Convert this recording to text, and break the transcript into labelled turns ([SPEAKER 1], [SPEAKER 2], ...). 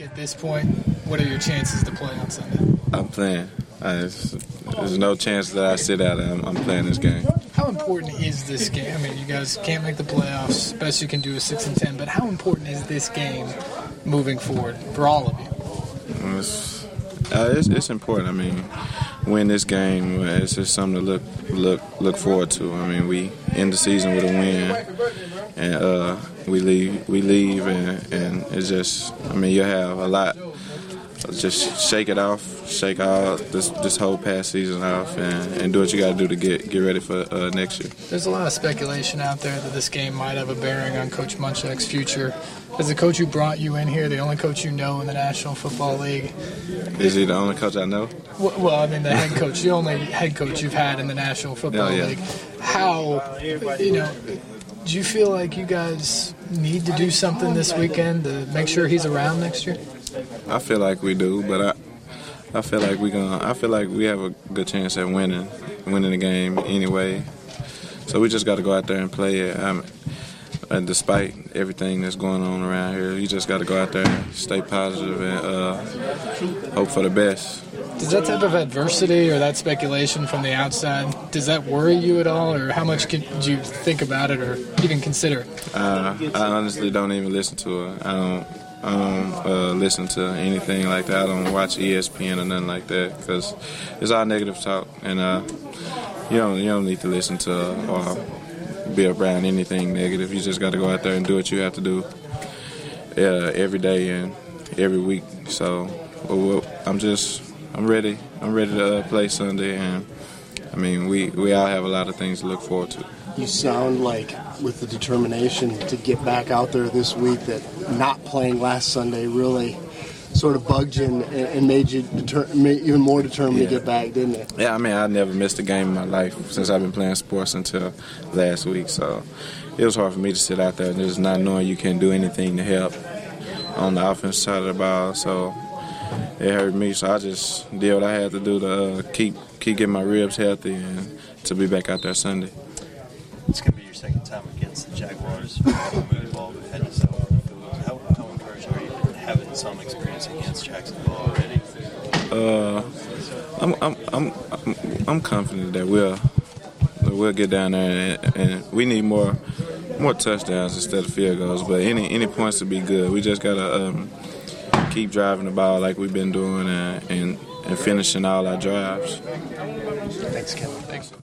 [SPEAKER 1] at this point, what are your chances to play on Sunday?
[SPEAKER 2] I'm playing. There's no chance that I sit out. I'm playing this game.
[SPEAKER 1] How important is this game? I mean, you guys can't make the playoffs. Best you can do is 6-10. But how important is this game moving forward for all of you?
[SPEAKER 2] It's important. I mean, win this game. It's just something to look forward to. I mean, we end the season with a win, and we leave, and it's just. I mean, you have a lot. Just shake it off, shake all this whole past season off, and do what you got to do to get ready for next year.
[SPEAKER 1] There's a lot of speculation out there that this game might have a bearing on Coach Munchak's future. As the coach who brought you in here, the only coach you know in the National Football League.
[SPEAKER 2] Is he the only coach I know?
[SPEAKER 1] Well, I mean, the head coach, the only head coach you've had in the National Football League. How, do you feel like you guys need to do something this weekend to make sure he's around next year?
[SPEAKER 2] I feel like we do, but I feel like we have a good chance at winning the game anyway. So we just got to go out there and play it. And despite everything that's going on around here, you just got to go out there and stay positive and hope for the best.
[SPEAKER 1] Does that type of adversity or that speculation from the outside, does that worry you at all, or how much do you think about it or even consider it?
[SPEAKER 2] I honestly don't even listen to it. I don't listen to anything like that. I don't watch ESPN or nothing like that because it's all negative talk, and you don't need to listen to or be around anything negative. You just got to go out there and do what you have to do every day and every week. So I'm ready. I'm ready to play Sunday, and I mean we all have a lot of things to look forward to.
[SPEAKER 3] You sound like, with the determination to get back out there this week, that not playing last Sunday really sort of bugged you and made you even more determined to get back, didn't it?
[SPEAKER 2] Yeah, I mean, I never missed a game in my life since I've been playing sports until last week. So it was hard for me to sit out there and just not knowing you can't do anything to help on the offensive side of the ball. So it hurt me. So I just did what I had to do to keep getting my ribs healthy and to be back out there Sunday.
[SPEAKER 4] It's going to be your second time against the Jaguars. How encouraged are you having some experience against Jacksonville already?
[SPEAKER 2] I'm confident that we'll get down there, and we need more touchdowns instead of field goals. But any points would be good. We just gotta keep driving the ball like we've been doing and finishing all our drives.
[SPEAKER 3] Thanks, Kevin.
[SPEAKER 1] Thanks.